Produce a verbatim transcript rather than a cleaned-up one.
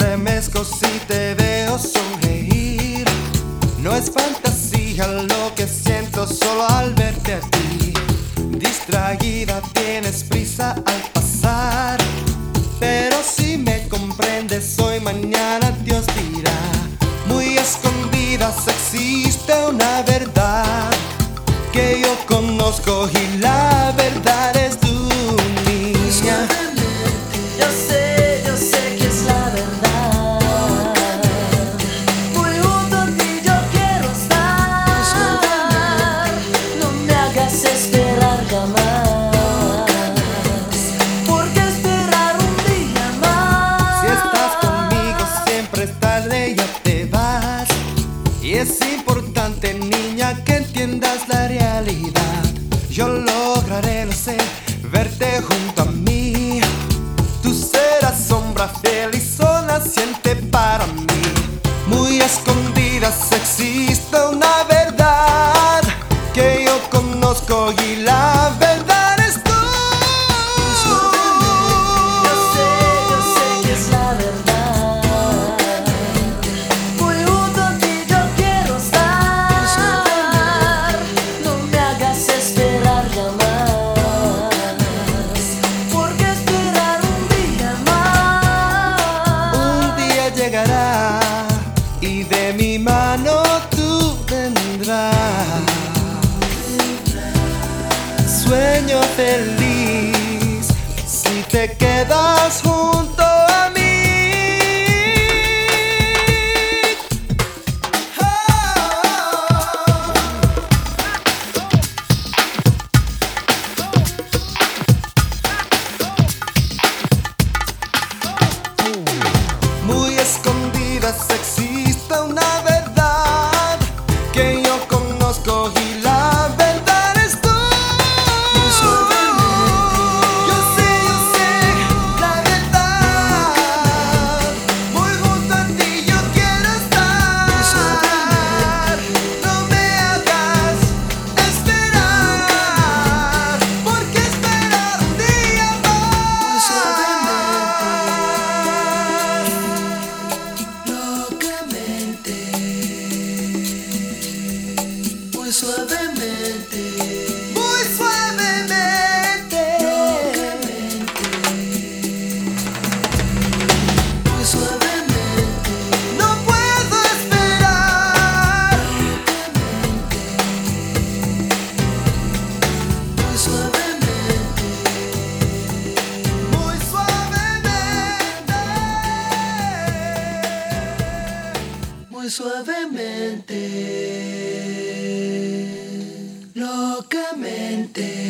estremezco si te veo sonreír. No es fantasía lo que siento solo al verte a ti. Distraída tienes prisa al pasar, pero si me comprendes hoy, mañana Dios dirá. Muy escondidas existe una verdad que yo conozco y la verdad es tu niña. Yo sé, yo sé que es la verdad. Muy junto a ti yo quiero estar. No me hagas esperar jamás. ¿Por qué esperar un día más? Si estás conmigo siempre es tarde, ya te vas. Y es importante, niña, que entiendas la realidad. Yo lograré, lo sé, verte junto a mí. Tú serás sombra fiel y sol naciente para mí. Muy escondidas existe una verdad que yo conozco y la verdad es tú. Yo sé, yo sé que es la verdad. Muy junto a ti yo quiero estar. No me hagas esperar jamás. ¿Por qué esperar un día más? Un día llegará y de mi mano tú vendrás. Sueño feliz si te quedas junto a mí. Muy escondidas existe una verdad que yo conozco y la verdad es tú. Yo sé, yo sé la verdad. Muy junto a ti yo quiero estar. No me hagas esperar. ¿Por qué esperar un día más? Locamente, muy suavemente, Muy suavemente. muy suavemente, No puedo esperar. muy suavemente, Muy suavemente. muy suavemente, locamente.